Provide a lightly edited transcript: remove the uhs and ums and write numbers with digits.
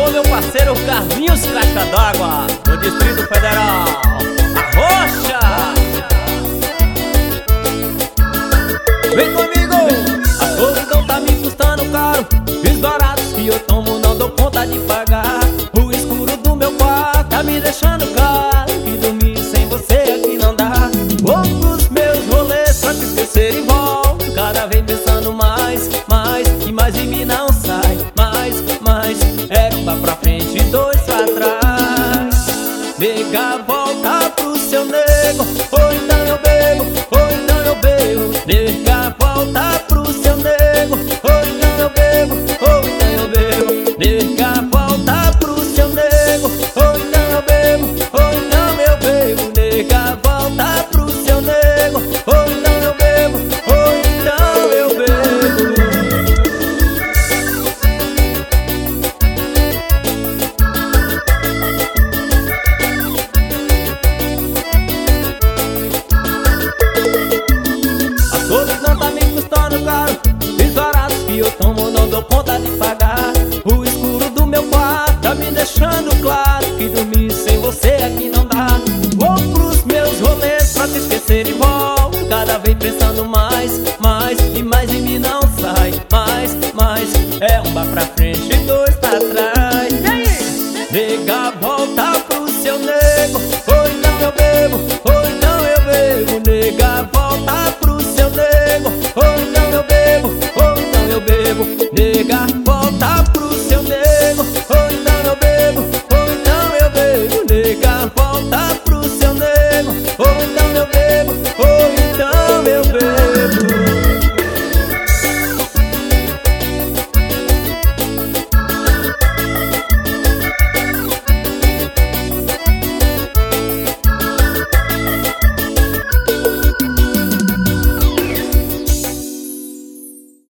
Alô, meu parceiro Carlinhos Caixa d'Água, do Distrito Federal, Arrocha. Vem comigo! A solidão tá me custando caro. Os baratos que eu tomo não dou conta de pagar. O escuro do meu quarto tá me deixando caro. E dormir sem você aqui não dá. Vou pros meus rolês pra te esquecer e volto. Cada vez pensando mais, e mais em mim não sai. Mais, é um pra frente e dois pra trás. Nega, volta pro seu nego, ou então eu bebo, ou então eu bebo. Nega, volta pro seu nego, ou então eu bebo, ou então eu bebo. Nega, volta pro seu nego, ou então eu bebo, ou então eu bebo. Nega, volta pro seu nego, ou então eu bebo, ou então eu bebo. A solidão tá me custando caro. Os baratos que eu tomo não dou conta de pagar. O escuro do meu quarto tá me deixando claro que dormir sem você aqui não dá. Vou pros meus rolês pra te esquecer e volto. Cada vez pensando mais, e mais em mim não sai. Mais, é um bar pra